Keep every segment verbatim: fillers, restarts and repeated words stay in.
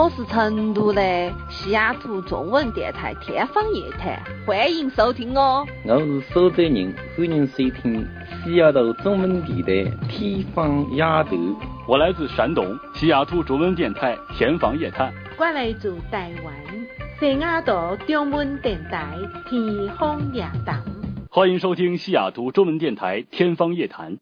我是成都的西雅图中文电台天方夜谭，欢迎收听哦。 我是苏州人，欢迎收听西雅图中文电台天方夜谭。 我来自山东西雅图中文电台天方夜谭。 我来自台湾西雅图中文电台天方夜谭。 欢迎收听西雅图中文电台天方夜谭。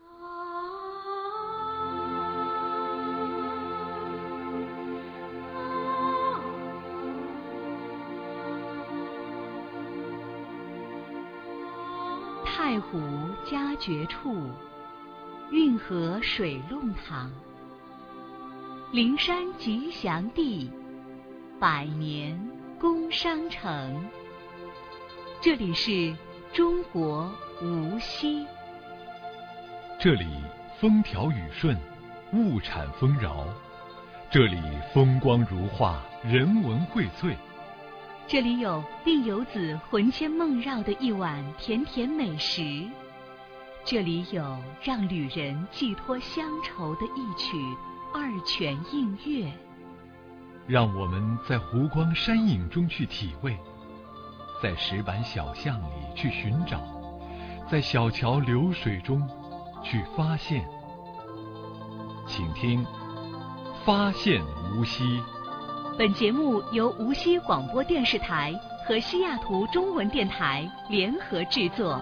太湖佳绝处，运河水弄堂，灵山吉祥地，百年工商城。这里是中国无锡。 这里风调雨顺，物产丰饶，这里风光如画，人文荟萃。 这里有令游子魂牵梦绕的一碗甜甜美食，这里有让旅人寄托乡愁的一曲二泉映月。 让我们在湖光山影中去体味，在石板小巷里去寻找，在小桥流水中去发现。请听《发现无锡》。 本节目由无锡广播电视台和西雅图中文电台联合制作。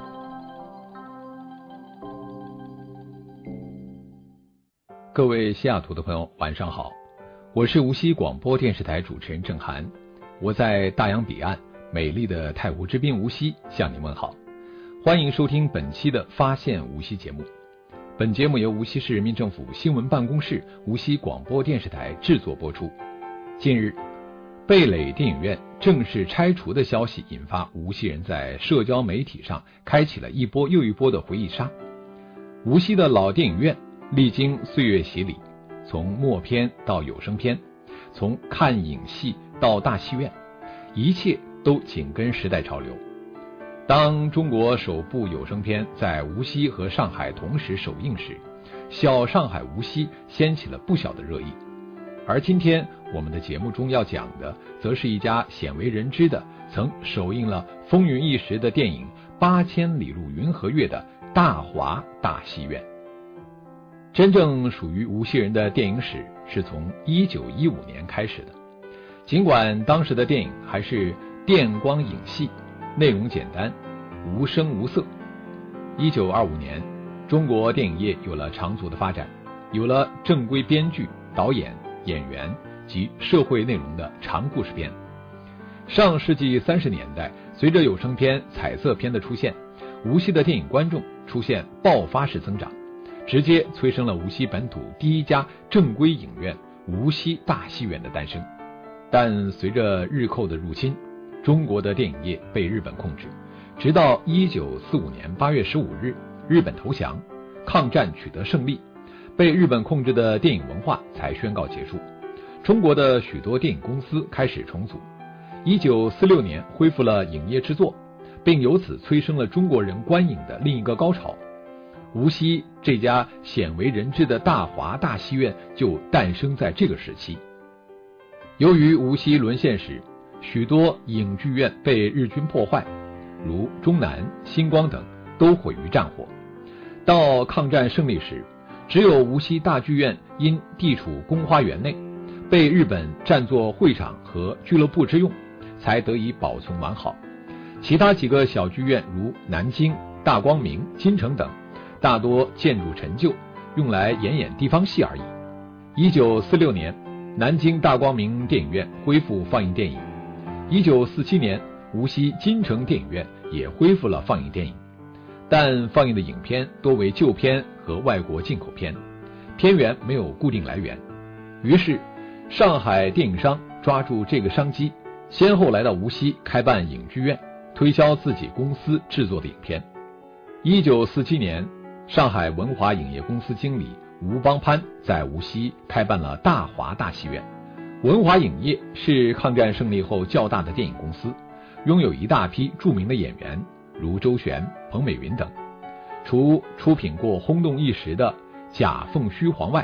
各位西雅图的朋友，晚上好，我是无锡广播电视台主持人郑涵，我在大洋彼岸美丽的太湖之滨无锡向您问好，欢迎收听本期的《发现无锡》节目。本节目由无锡市人民政府新闻办公室、无锡广播电视台制作播出。近日，蓓蕾电影院正式拆除的消息引发无锡人在社交媒体上开启了一波又一波的回忆杀。无锡的老电影院历经岁月洗礼，从默片到有声片，从看影戏到大戏院，一切都紧跟时代潮流。当中国首部有声片在无锡和上海同时首映时，小上海无锡掀起了不小的热议。而今天我们的节目中要讲的，则是一家鲜为人知的曾首映了风云一时的电影《八千里路云和月》的大华大戏院。真正属于无锡人的电影史是从一九一五年开始的，尽管当时的电影还是电光影戏，内容简单，无声无色。一九二五年，中国电影业有了长足的发展，有了正规编剧、导演、演员及社会内容的长故事片。上世纪三十年代，随着有声片、彩色片的出现，无锡的电影观众出现爆发式增长，直接催生了无锡本土第一家正规影院——无锡大戏院的诞生。但随着日寇的入侵，中国的电影业被日本控制，直到一九四五年八月十五日，日本投降，抗战取得胜利，被日本控制的电影文化才宣告结束。中国的许多电影公司开始重组，一九四六年恢复了影业制作，并由此催生了中国人观影的另一个高潮。无锡这家鲜为人知的大华大戏院就诞生在这个时期。由于无锡沦陷时，许多影剧院被日军破坏，如中南、星光等都毁于战火。到抗战胜利时，只有无锡大剧院因地处宫花园内，被日本占作会场和俱乐部之用，才得以保存完好。其他几个小剧院如南京、大光明、金城等，大多建筑陈旧，用来演演地方戏而已。一九四六年，南京大光明电影院恢复放映电影。一九四七年，无锡金城电影院也恢复了放映电影，但放映的影片多为旧片和外国进口片，片源没有固定来源。于是上海电影商抓住这个商机，先后来到无锡开办影剧院，推销自己公司制作的影片。一九四七年，上海文华影业公司经理吴邦潘在无锡开办了大华大戏院。文华影业是抗战胜利后较大的电影公司，拥有一大批著名的演员，如周璇、彭美云等。除出品过轰动一时的《假凤虚凰》外，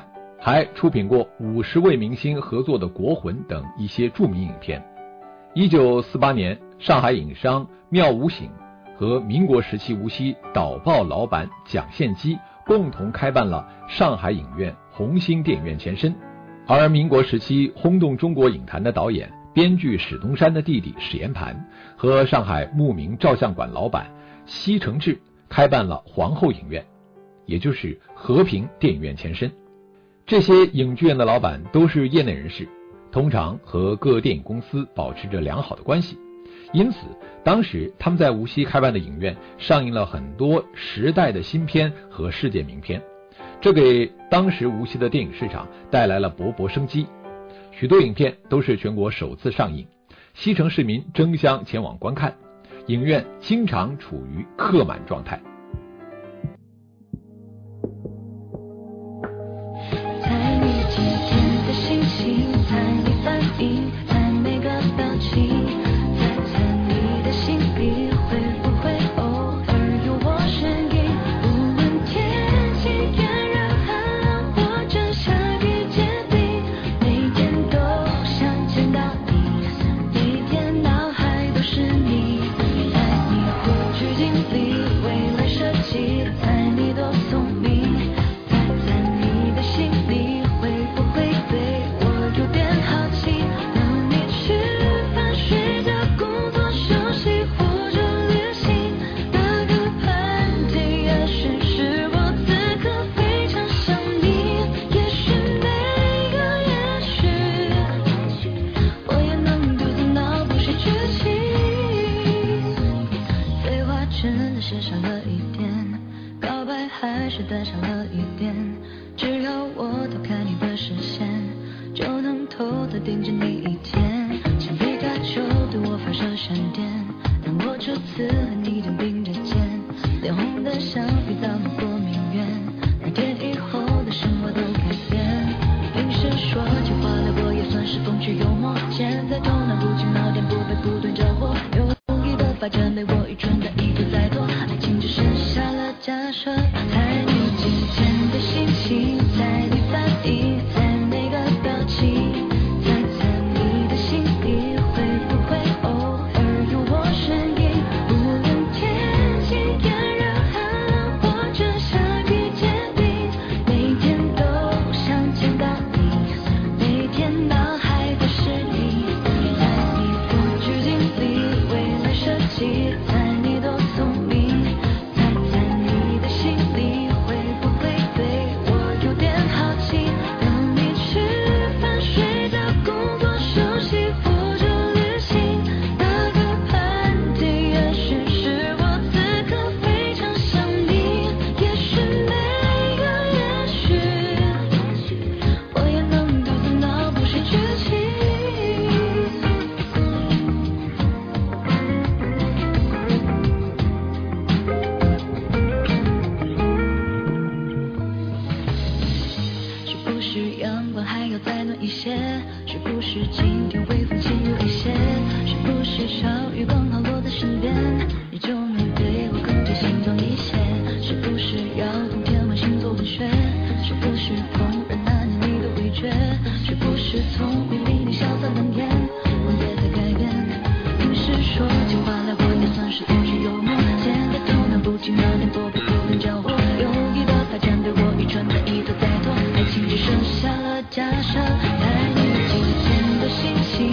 还出品过五十位明星合作的《国魂》等一些著名影片。一九四八年，上海影商妙无醒和民国时期无锡导报老板蒋献基共同开办了上海影院红星电影院前身。而民国时期轰动中国影坛的导演、编剧史东山的弟弟史延盘和上海牧民照相馆老板奚承志开办了皇后影院，也就是和平电影院前身。这些影剧院的老板都是业内人士，通常和各电影公司保持着良好的关系，因此当时他们在无锡开办的影院上映了很多时代的新片和世界名片，这给当时无锡的电影市场带来了勃勃生机。许多影片都是全国首次上映，西城市民争相前往观看，影院经常处于客满状态。 猜你今天的心情，猜你反应，猜每个表情，猜猜你的心里会不会偶尔有我身影。无论天气炎热寒冷或者下雨结冰，每天都想见到你，每天脑海都是你。猜你会去经历未来设计，猜你多聪明，猜猜你的心里会不会对我有点好奇。等你吃饭睡觉工作休息或者旅行，打个喷嚏也许是我此刻非常想你。也许每个也许我也能独自脑补些剧情，废话真的写少了一点，告白还是带上了一点，只要我偷看你的视线，就能偷偷盯着你一天。像皮卡丘对我发射闪电，当我初次和你肩并着肩，脸红的像皮草路过名媛，那天以后的生活都改变。平时说起话来我也算是风趣幽默，现在头脑不经脑点不被不断着火，有意的发展被我愚蠢的一拖再拖，爱情只剩下了假设。猜你今天的心情，猜你反应，猜每个表情，猜猜你的心里会不会偶尔有我身影。无论天气炎热寒冷或者下雨结冰，每天都想见到你，每天脑海都是你。猜你过去经历未来设计，猜你多聪明，猜猜你的心里会不会对我有点好奇。等你吃饭睡觉工作休息或者旅行，打个喷嚏也许是我此刻非常想你。也许每个也许我也能独自脑补些剧情。是不是阳光还要再暖一些？是不是今天微风轻柔一些？是不是小雨刚好落在身边，你就能对我更加心动一些？是不是要冬天玩星座文学？是不是逢人那年你的味觉？是不是从未离你潇洒冷眼，我也在改变。平时说起话来我也算是风趣幽默，现在头脑不经脑点多被不断搅和，有意的发展被我愚蠢的一拖再拖，爱情只剩下了假设。猜你今天的心情，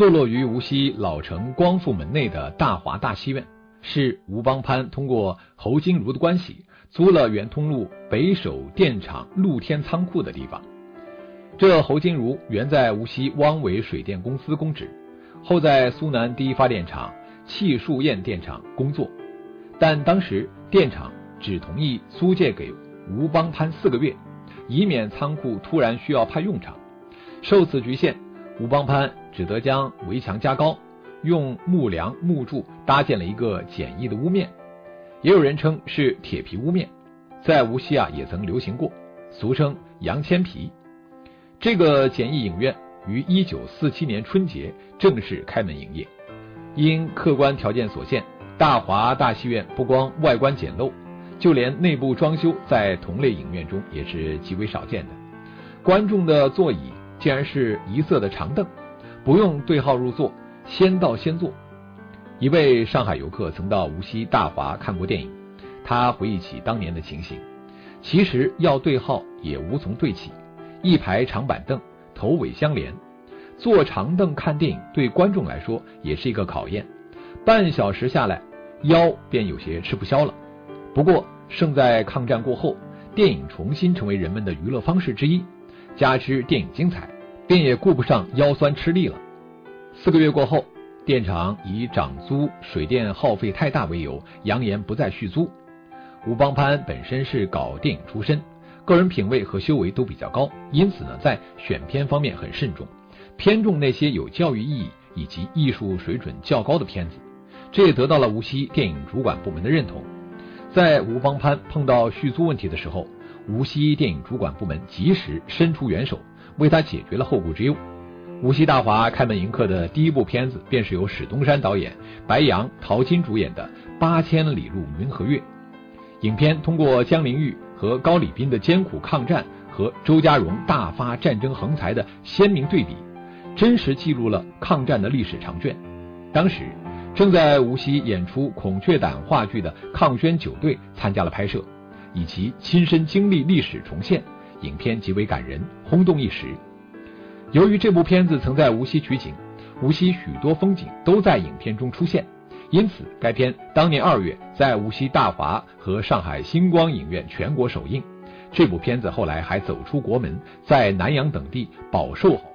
坐落于无锡老城光复门内的大华大戏院，是吴邦潘通过侯金如的关系租了圆通路北首电厂露天仓库的地方。这侯金如原在无锡汪伪水电公司供职，后在苏南第一发电厂气树堰电厂工作，但当时电厂只同意租借给吴邦潘四个月，以免仓库突然需要派用场。受此局限，吴邦潘只得将围墙加高，用木梁木柱搭建了一个简易的屋面，也有人称是铁皮屋面，在无锡啊也曾流行过，俗称洋铅皮。这个简易影院于一九四七年春节正式开门营业。因客观条件所限，大华大戏院不光外观简陋，就连内部装修在同类影院中也是极为少见的。观众的座椅竟然是一色的长凳，不用对号入座，先到先坐。一位上海游客曾到无锡大华看过电影，他回忆起当年的情形，其实要对号也无从对起，一排长板凳头尾相连，坐长凳看电影对观众来说也是一个考验，半小时下来腰便有些吃不消了。不过胜在抗战过后，电影重新成为人们的娱乐方式之一，加之电影精彩，便也顾不上腰酸吃力了。四个月过后，电厂以涨租水电耗费太大为由，扬言不再续租。吴邦潘本身是搞电影出身，个人品味和修为都比较高，因此呢，在选片方面很慎重，偏重那些有教育意义以及艺术水准较高的片子，这也得到了无锡电影主管部门的认同。在吴邦潘碰到续租问题的时候，无锡电影主管部门及时伸出援手，为他解决了后顾之忧。无锡大华开门迎客的第一部片子便是由史东山导演、白杨、陶金主演的《八千里路云和月》。影片通过江玲玉和高礼斌的艰苦抗战和周家荣大发战争横财的鲜明对比，真实记录了抗战的历史长卷。当时正在无锡演出孔雀胆话剧的抗宣九队参加了拍摄，以其亲身经历历史重现，影片极为感人，轰动一时。由于这部片子曾在无锡取景，无锡许多风景都在影片中出现，因此该片当年二月在无锡大华和上海星光影院全国首映。这部片子后来还走出国门，在南洋等地饱受好评。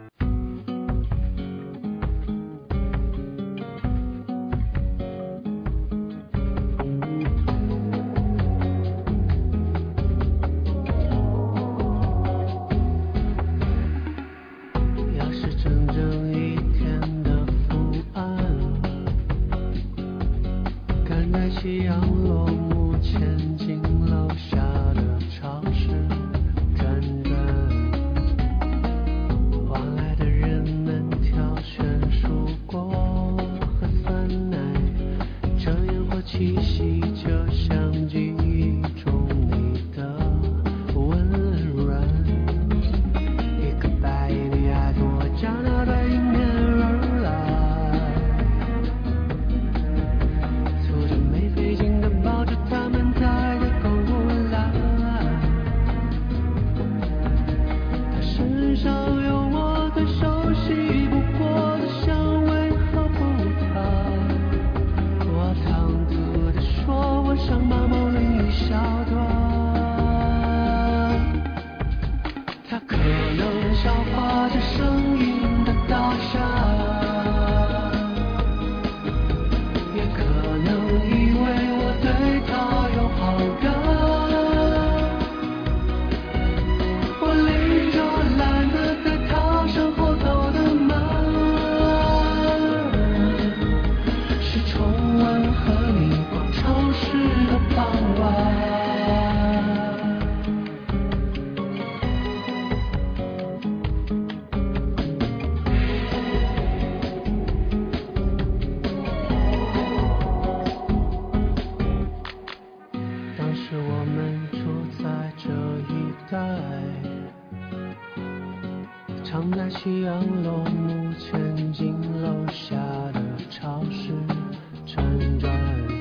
常在夕阳落幕前进楼下的超市辗转，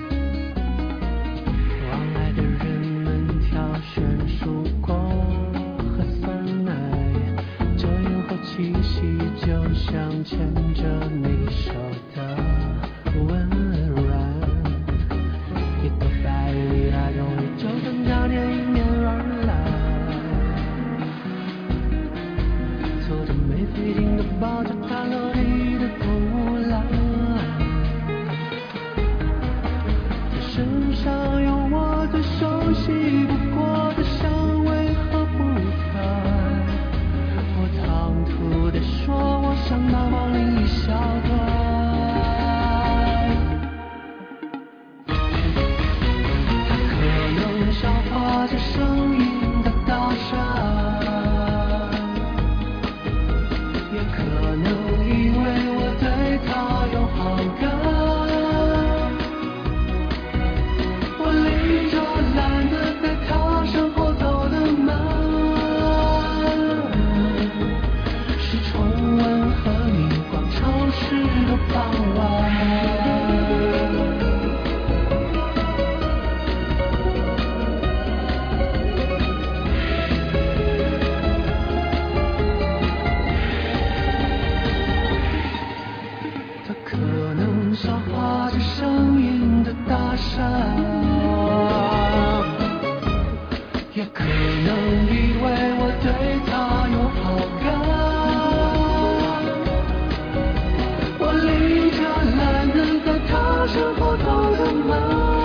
往来的人们挑选蔬果和酸奶，这烟火气息就像牵着造化着声音的大山，也可能以为我对他有好感。我拎着来能在他身后走的门，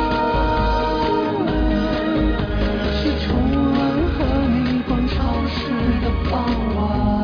是重温和你逛超市的傍晚。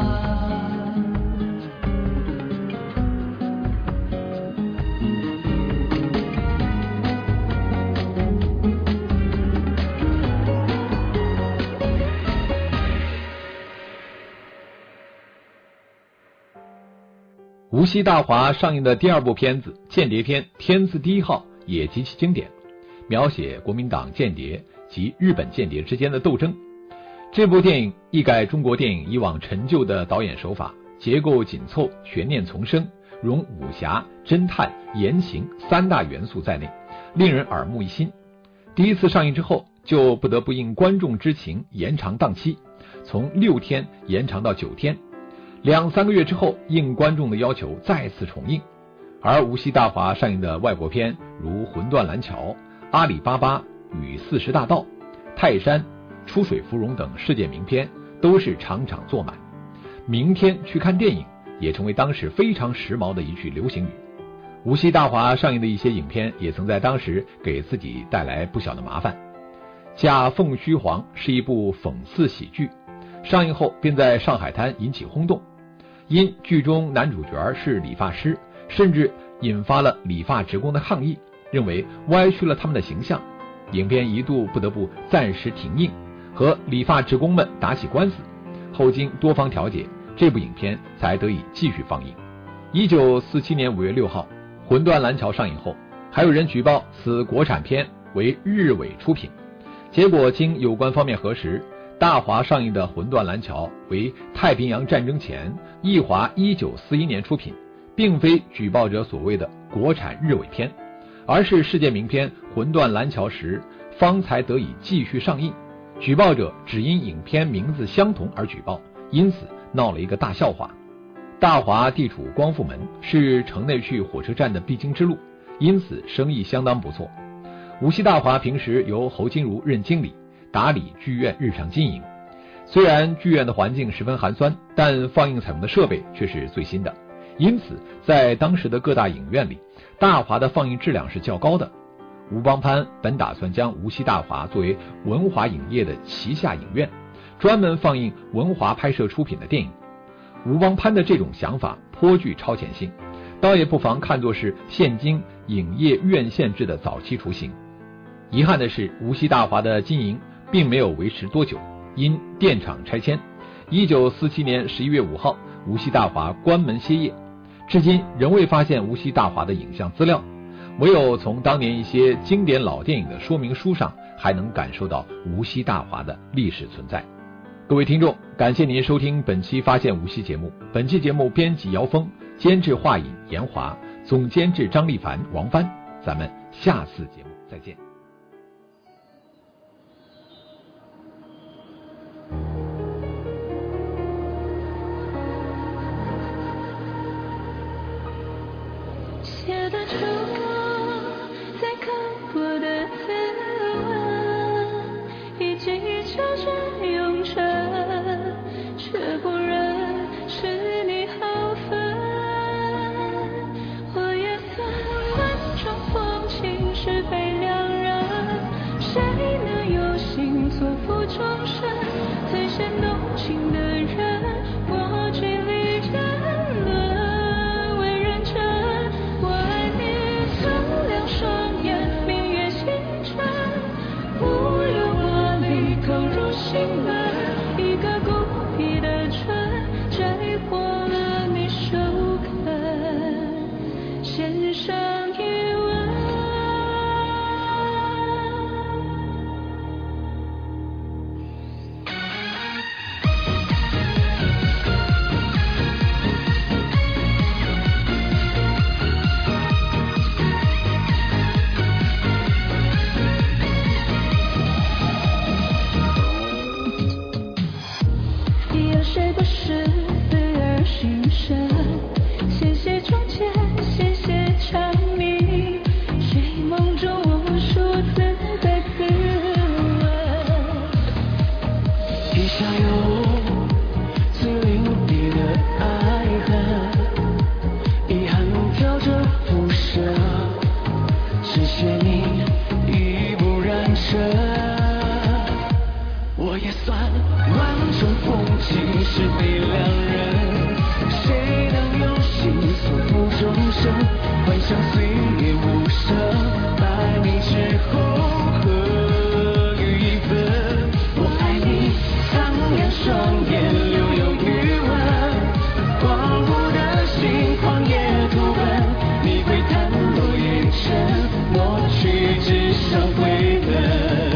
无锡大华上映的第二部片子《间谍片天字第一号》也极其经典，描写国民党间谍及日本间谍之间的斗争。这部电影一改中国电影以往陈旧的导演手法，结构紧凑，悬念丛生，融武侠、侦探、言情三大元素在内，令人耳目一新。第一次上映之后，就不得不应观众之情延长档期，从六天延长到九天。两三个月之后，应观众的要求再次重映。而无锡大华上映的外国片如《魂断蓝桥》、《阿里巴巴与四十大盗》、《泰山》、《出水芙蓉》等世界名片都是场场坐满。明天去看电影也成为当时非常时髦的一句流行语。无锡大华上映的一些影片也曾在当时给自己带来不小的麻烦。假凤虚凰是一部讽刺喜剧，上映后便在上海滩引起轰动，因剧中男主角是理发师，甚至引发了理发职工的抗议，认为歪曲了他们的形象。影片一度不得不暂时停映，和理发职工们打起官司，后经多方调解，这部影片才得以继续放映。一九四七年五月六号，《魂断蓝桥》上映后，还有人举报此国产片为日伪出品，结果经有关方面核实，大华上映的《魂断蓝桥》为太平洋战争前义华一九四一年出品，并非举报者所谓的国产日伪片，而是世界名片《魂断蓝桥》时方才得以继续上映。举报者只因影片名字相同而举报，因此闹了一个大笑话。大华地处光复门，是城内去火车站的必经之路，因此生意相当不错。无锡大华平时由侯金如任经理，打理剧院日常经营。虽然剧院的环境十分寒酸，但放映采用的设备却是最新的，因此在当时的各大影院里，大华的放映质量是较高的。吴邦潘本打算将无锡大华作为文华影业的旗下影院，专门放映文华拍摄出品的电影。吴邦潘的这种想法颇具超前性，倒也不妨看作是现今影业院线制的早期雏形。遗憾的是，无锡大华的经营并没有维持多久，因电厂拆迁，一九四七年十一月五号，无锡大华关门歇业，至今仍未发现无锡大华的影像资料，唯有从当年一些经典老电影的说明书上，还能感受到无锡大华的历史存在。各位听众，感谢您收听本期发现无锡节目。本期节目编辑姚峰，监制华影严华，总监制张立凡、王帆。咱们下次节目再见。 写得出我在刻薄的自问，一记一敲着永成，却不忍使你好分。我也曾万种风情是非两人，谁能有心错付终身？最先动情的人，我据理争论，为认真。我爱你曾两双眼，明月星辰，无忧华丽投入心门，一个孤僻的唇，摘获了你首肯，献上一吻。有谁不是对而心生？谢谢从前，谢谢长上悔恨。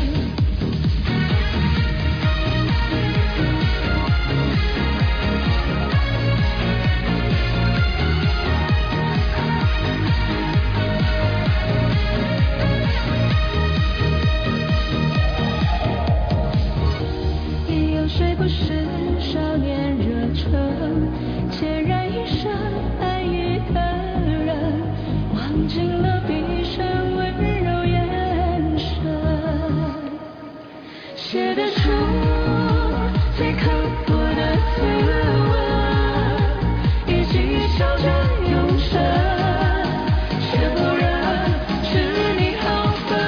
谁不是少年热忱，孑然一身爱一个人，忘尽了闭上温柔眼神，写得出最刻薄的自问，一起笑着永生，却不忍使你好分。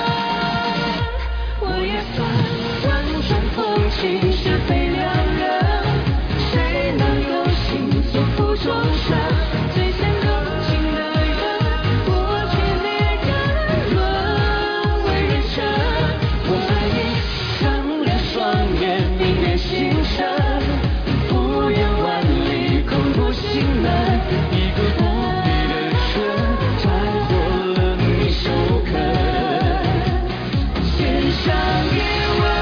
我也算万种风情是非两人，谁能够心所负众生？最先动情的人，我却恋人沦为人臣。我爱你，苍凉双眼，明月星辰，不远万里，恐怖心难。一个不必的春，斩获了你首肯，献上一吻。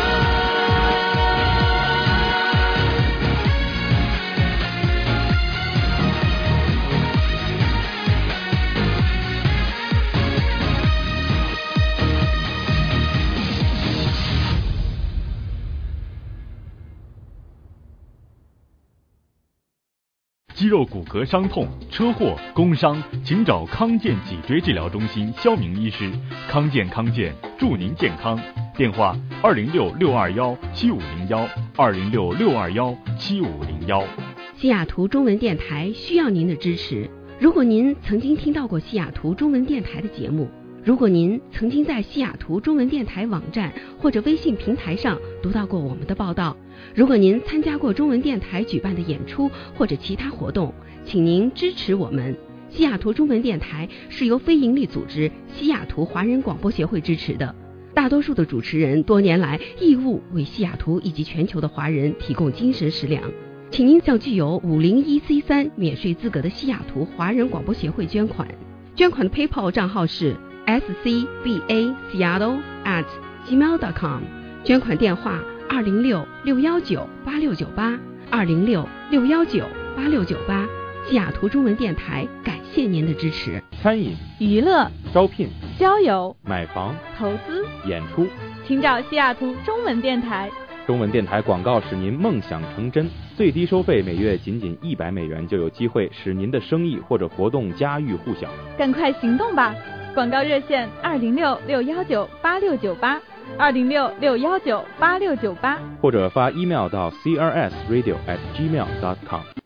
肌肉骨骼伤痛、车祸、工伤，请找康健脊椎治疗中心肖明医师。康健康健，祝您健康。电话：二零六六二幺七五零幺，二零六六二幺七五零幺。 西雅图中文电台需要您的支持。如果您曾经听到过西雅图中文电台的节目，如果您曾经在西雅图中文电台网站或者微信平台上读到过我们的报道，如果您参加过中文电台举办的演出或者其他活动，请您支持我们。西雅图中文电台是由非营利组织西雅图华人广播协会支持的，大多数的主持人多年来义务为西雅图以及全球的华人提供精神食粮。请您向具有五零一 C 三 免税资格的西雅图华人广播协会捐款，捐款的 PayPal 账号是 s c b a seattle at gmail dot com， 捐款电话二零六六幺九八六九八，二零六六幺九八六九八。西雅图中文电台感谢您的支持。 餐饮、 娱乐、 招聘、 交友、 买房、 投资、 演出， 请找西雅图中文电台。 中文电台广告使您梦想成真，最低收费每月仅仅一百美元，就有机会使您的生意或者活动家喻户晓。 赶快行动吧！广告热线二零六六幺九八六九八，二零六六幺九八六九八， 或者发 email 到 c r s radio at gmail dot com。